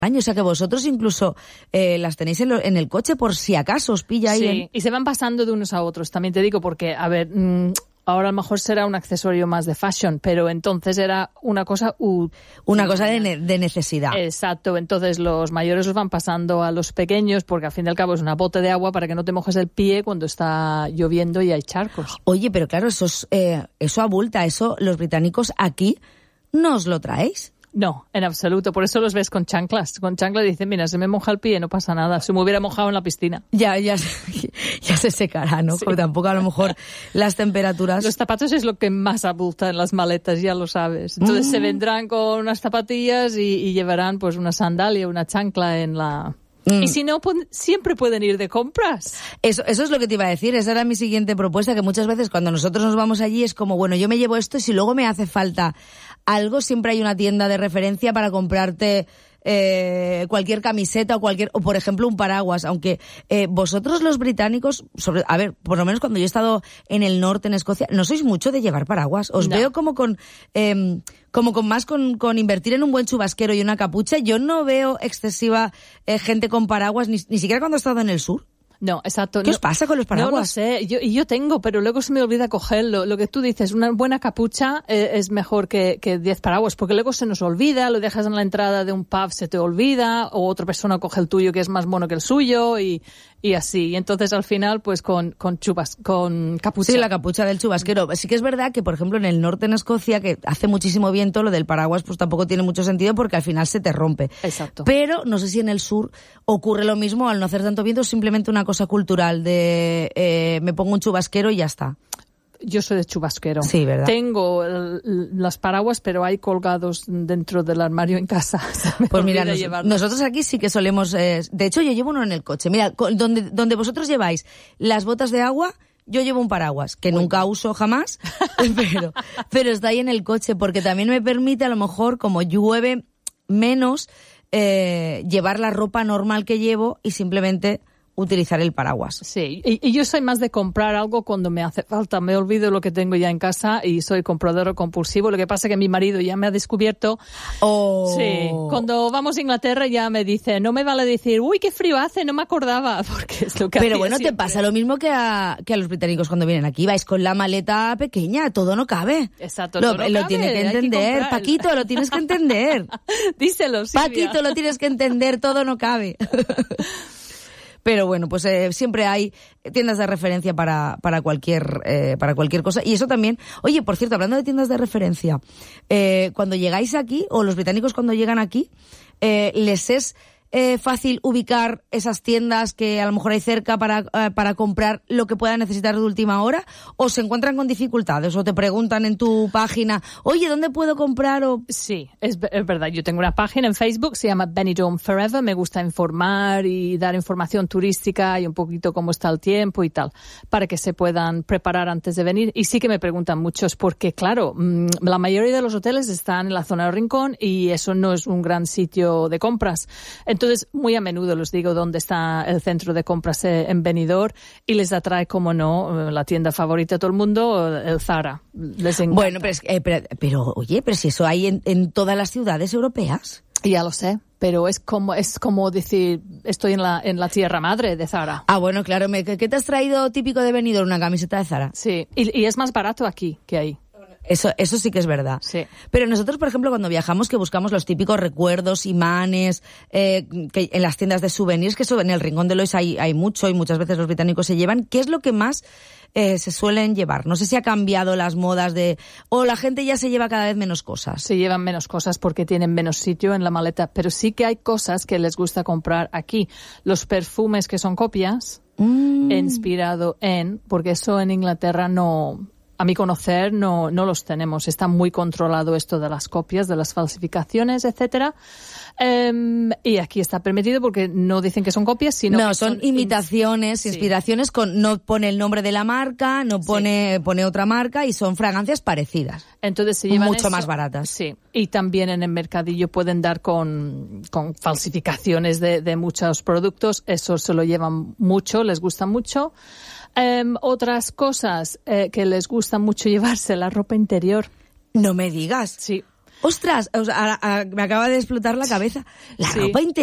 año, o sea que vosotros incluso las tenéis en el coche por si acaso os pilla ahí. Sí, y se van pasando de unos a otros, también te digo, porque, a ver, ahora a lo mejor será un accesorio más de fashion, pero entonces era una cosa... Una cosa de necesidad. Exacto, entonces los mayores los van pasando a los pequeños, porque al fin y al cabo es una bote de agua para que no te mojes el pie cuando está lloviendo y hay charcos. Oye, pero claro, eso abulta, eso los británicos aquí no os lo traéis. No, en absoluto. Por eso los ves con chanclas. Con chanclas dicen, mira, se me moja el pie, no pasa nada. Se me hubiera mojado en la piscina. Ya se secará, ¿no? Sí. Porque tampoco a lo mejor las temperaturas... Los zapatos es lo que más abulta en las maletas, ya lo sabes. Entonces se vendrán con unas zapatillas y llevarán pues una sandalia, una chancla en la... Y si no, siempre pueden ir de compras. Eso es lo que te iba a decir. Esa era mi siguiente propuesta, que muchas veces cuando nosotros nos vamos allí es como, bueno, yo me llevo esto y si luego me hace falta algo, siempre hay una tienda de referencia para comprarte cualquier camiseta o por ejemplo un paraguas, aunque vosotros los británicos, a ver, por lo menos cuando yo he estado en el norte, en Escocia, no sois mucho de llevar paraguas. Os veo como con invertir en un buen chubasquero y una capucha. Yo no veo excesiva gente con paraguas, ni siquiera cuando he estado en el sur. No, exacto. ¿Qué os pasa con los paraguas? No lo sé. Yo tengo, pero luego se me olvida cogerlo. Lo que tú dices, una buena capucha es mejor que 10 paraguas, porque luego se nos olvida, lo dejas en la entrada de un pub, se te olvida, o otra persona coge el tuyo que es más mono que el suyo, y así. Y entonces al final, pues con capucha. Sí, la capucha del chubasquero. Sí que es verdad que, por ejemplo, en el norte, en Escocia, que hace muchísimo viento, lo del paraguas pues tampoco tiene mucho sentido porque al final se te rompe. Exacto. Pero no sé si en el sur ocurre lo mismo, al no hacer tanto viento, simplemente una cosa cultural de me pongo un chubasquero y ya está. Yo soy de chubasquero. Sí, ¿verdad? Tengo las paraguas, pero hay colgados dentro del armario en casa. Pues mira, nosotros aquí sí que solemos... de hecho, yo llevo uno en el coche. Mira, donde vosotros lleváis las botas de agua, yo llevo un paraguas, que nunca uso jamás, pero está ahí en el coche, porque también me permite, a lo mejor, como llueve menos, llevar la ropa normal que llevo y simplemente utilizar el paraguas. Sí, y yo soy más de comprar algo cuando me hace falta. Me olvido lo que tengo ya en casa y soy comprador compulsivo. Lo que pasa es que mi marido ya me ha descubierto. Oh. Sí, cuando vamos a Inglaterra ya me dice, no me vale decir, uy, qué frío hace, no me acordaba, porque es lo que Pero bueno, siempre. Te pasa lo mismo que a los británicos cuando vienen aquí. Vais con la maleta pequeña, todo no cabe. Exacto, lo cabe, tienes que entender, Paquito, lo tienes que entender. Díselo, Silvia. Paquito, lo tienes que entender, todo no cabe. Pero bueno, pues siempre hay tiendas de referencia para cualquier cosa. Y eso también, oye, por cierto, hablando de tiendas de referencia, cuando llegáis aquí, o los británicos cuando llegan aquí, les es fácil ubicar esas tiendas que a lo mejor hay cerca para comprar lo que puedan necesitar de última hora, o se encuentran con dificultades, o te preguntan en tu página, oye, ¿dónde puedo comprar? Sí, es verdad. Yo tengo una página en Facebook, se llama Benidorm Forever. Me gusta informar y dar información turística y un poquito cómo está el tiempo y tal, para que se puedan preparar antes de venir. Y sí que me preguntan muchos, porque claro, la mayoría de los hoteles están en la zona del Rincón y eso no es un gran sitio de compras. Entonces, muy a menudo les digo dónde está el centro de compras en Benidorm y les atrae, como no, la tienda favorita de todo el mundo, el Zara. Les encanta. Bueno, pero oye, pero si eso hay en todas las ciudades europeas. Ya lo sé, pero es como decir, estoy en la tierra madre de Zara. Ah, bueno, claro. ¿Qué te has traído típico de Benidorm? Una camiseta de Zara. Sí, y es más barato aquí que ahí. Eso sí que es verdad. Sí. Pero nosotros, por ejemplo, cuando viajamos, que buscamos los típicos recuerdos, imanes, que en las tiendas de souvenirs, que eso en el Rincón de Lois hay mucho y muchas veces los británicos se llevan, ¿qué es lo que más se suelen llevar? No sé si ha cambiado las modas o la gente ya se lleva cada vez menos cosas. Se llevan menos cosas porque tienen menos sitio en la maleta, pero sí que hay cosas que les gusta comprar aquí. Los perfumes que son copias, inspirado porque eso en Inglaterra no... A mi conocer, no los tenemos. Está muy controlado esto de las copias, de las falsificaciones, etcétera. Y aquí está permitido porque no dicen que son copias, sino que son imitaciones, inspiraciones no pone el nombre de la marca, no pone otra marca y son fragancias parecidas. Entonces se llevan mucho más baratas. Sí. Y también en el mercadillo pueden dar con falsificaciones de muchos productos. Eso se lo llevan mucho, les gusta mucho. Otras cosas que les gusta mucho llevarse, la ropa interior. No me digas. Sí. ¡Ostras! O sea, me acaba de explotar la cabeza. La ropa interior